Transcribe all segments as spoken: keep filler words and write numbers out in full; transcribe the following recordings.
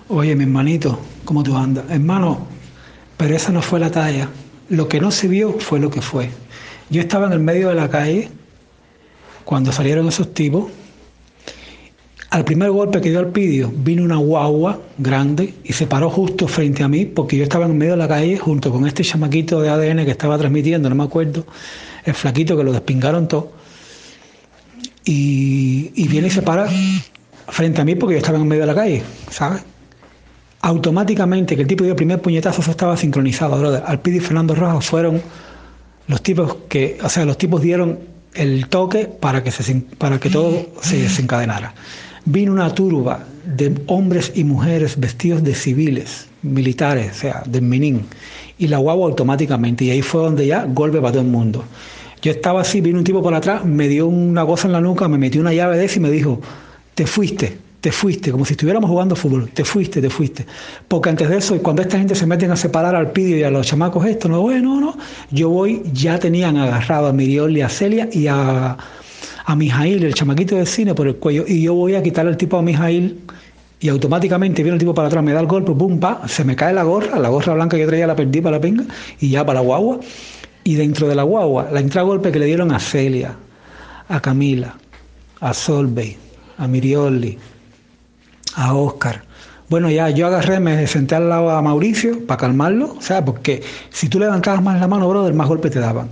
Oye, mi hermanito, ¿cómo tú andas? Hermano, pero esa no fue la talla. Lo que no se vio fue lo que fue. Yo estaba en el medio de la calle cuando salieron esos tipos. Al primer golpe que dio Alpidio, vino una guagua grande y se paró justo frente a mí porque yo estaba en medio de la calle junto con este chamaquito de A D N que estaba transmitiendo, no me acuerdo, el flaquito que lo despingaron todo. Y, y viene y se para frente a mí porque yo estaba en medio de la calle, ¿sabes? Automáticamente que el tipo dio el primer puñetazo, eso estaba sincronizado, brother. Alpidio y Fernando Rojas fueron los tipos que, o sea, los tipos dieron el toque para que se para que todo se desencadenara. Vino una turba de hombres y mujeres vestidos de civiles, militares, o sea, de Menín, y la guagua automáticamente, y ahí fue donde ya golpe para todo el mundo. Yo estaba así, vino un tipo por atrás, me dio una cosa en la nuca, me metió una llave de esa y me dijo, te fuiste, te fuiste, como si estuviéramos jugando fútbol, te fuiste, te fuiste. Porque antes de eso, cuando esta gente se meten a separar al Alpidio y a los chamacos esto, no, bueno, no, yo voy, ya tenían agarrado a Miriol y a Celia y a, a Mijail, el chamaquito del cine, por el cuello, y yo voy a quitarle al tipo a Mijail y automáticamente viene el tipo para atrás, me da el golpe, pum, pa, se me cae la gorra, la gorra blanca que yo traía la perdí para la pinga y ya para la guagua. Y dentro de la guagua, la entrada golpe que le dieron a Celia, a Camila, a Solveig, a Mirioli, a Oscar. Bueno, ya yo agarré, me senté al lado a Mauricio para calmarlo, o sea, porque si tú levantabas más la mano, brother, más golpes te daban.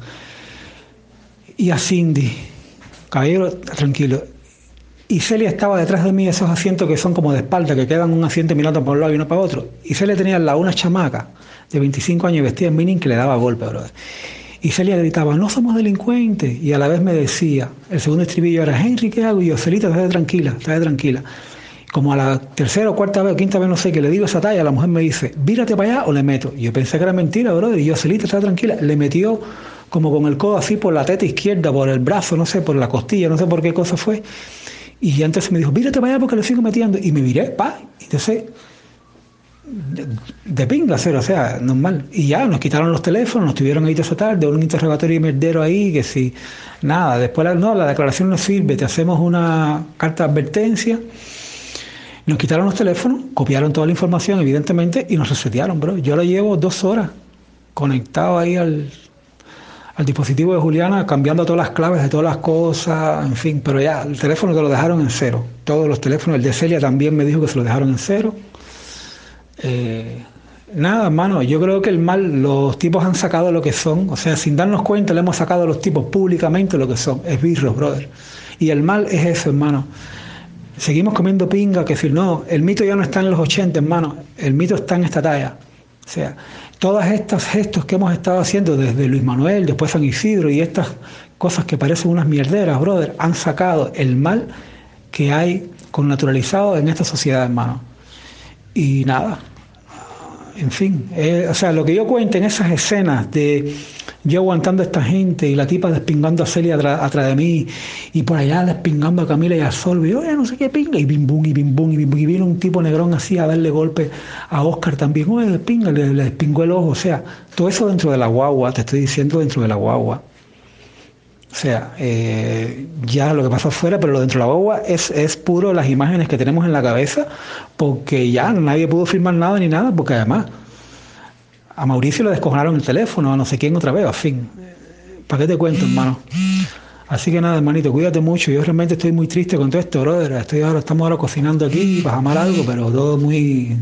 Y a Cindy, caballero, tranquilo. Y Celia estaba detrás de mí, esos asientos que son como de espalda, que quedan un asiento mirando para un lado y uno para otro. Y Celia tenía al lado una chamaca de veinticinco años vestida en mini que le daba golpe, brother. Y Celia gritaba, no somos delincuentes. Y a la vez me decía, el segundo estribillo era, Henry, ¿qué hago? Y yo, Celita, estate tranquila, estate tranquila. Como a la tercera o cuarta vez o quinta vez, no sé, que le digo esa talla, la mujer me dice, vírate para allá o le meto. Y yo pensé que era mentira, brother. Y yo, Celita, estate tranquila. Le metió como con el codo así por la teta izquierda, por el brazo, no sé, por la costilla, no sé por qué cosa fue. Y entonces me dijo, vírate para allá porque le sigo metiendo. Y me viré, pa. Entonces, de, de pinga cero, o sea, normal. Y ya, nos quitaron los teléfonos, nos tuvieron ahí toda esa tarde, un interrogatorio y merdero ahí, que si, nada, después, la, no, la declaración no sirve, te hacemos una carta de advertencia. Nos quitaron los teléfonos, copiaron toda la información, evidentemente, y nos resetearon, bro. Yo lo llevo dos horas conectado ahí al... al dispositivo de Juliana, cambiando todas las claves de todas las cosas, en fin, pero ya, el teléfono te lo dejaron en cero. Todos los teléfonos, el de Celia también me dijo que se lo dejaron en cero. Eh, nada, hermano, yo creo que el mal, los tipos han sacado lo que son, o sea, sin darnos cuenta le hemos sacado a los tipos públicamente lo que son, esbirros, brother. Y el mal es eso, hermano. Seguimos comiendo pinga, que decir, no, el mito ya no está en los ochenta, hermano, el mito está en esta talla. O sea, todas estas gestos que hemos estado haciendo desde Luis Manuel, después San Isidro y estas cosas que parecen unas mierderas, brother, han sacado el mal que hay connaturalizado en esta sociedad, hermano. Y nada, en fin, eh, o sea, lo que yo cuento en esas escenas de yo aguantando a esta gente y la tipa despingando a Celia atrás, atrás de mí y por allá despingando a Camila y a Sol, y oye, no sé qué pinga, y bim bum, y bim bum, y bim bum, y viene un tipo negrón así a darle golpe a Oscar también, oye, despinga, le, le despingó el ojo, o sea, todo eso dentro de la guagua, te estoy diciendo dentro de la guagua. O sea, eh, ya lo que pasó afuera, pero lo dentro de la guagua es, es puro las imágenes que tenemos en la cabeza, porque ya nadie pudo firmar nada ni nada, porque además a Mauricio le descojonaron el teléfono, a no sé quién otra vez, en fin. ¿Para qué te cuento, hermano? Así que nada, hermanito, cuídate mucho. Yo realmente estoy muy triste con todo esto, brother. Estoy ahora, estamos ahora cocinando aquí para jamar algo, pero todo muy...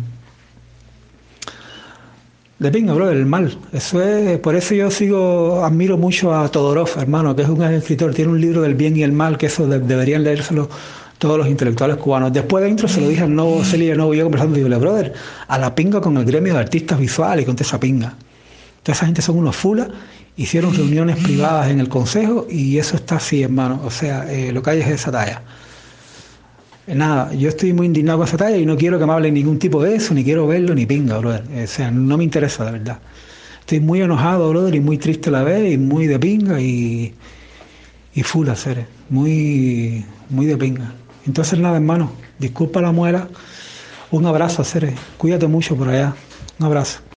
de pinga, brother, el mal. Eso es, por eso yo sigo, admiro mucho a Todorov, hermano, que es un gran escritor, tiene un libro del bien y el mal, que eso de, deberían leérselo todos los intelectuales cubanos. Después de intro se lo dije al nuevo Celia y nuevo yo conversando, digo, brother, a la pinga con el gremio de artistas visuales y con toda esa pinga. Toda esa gente son unos fulas, hicieron reuniones privadas en el consejo y eso está así, hermano. O sea, eh, lo que hay es esa talla. Nada, yo estoy muy indignado con esa talla y no quiero que me hablen ningún tipo de eso, ni quiero verlo, ni pinga, brother. O sea, no me interesa, de verdad. Estoy muy enojado, brother, y muy triste a la vez, y muy de pinga, y, y full a hacer, muy, muy de pinga. Entonces, nada, hermano, disculpa la muela, un abrazo a hacer, cuídate mucho por allá, un abrazo.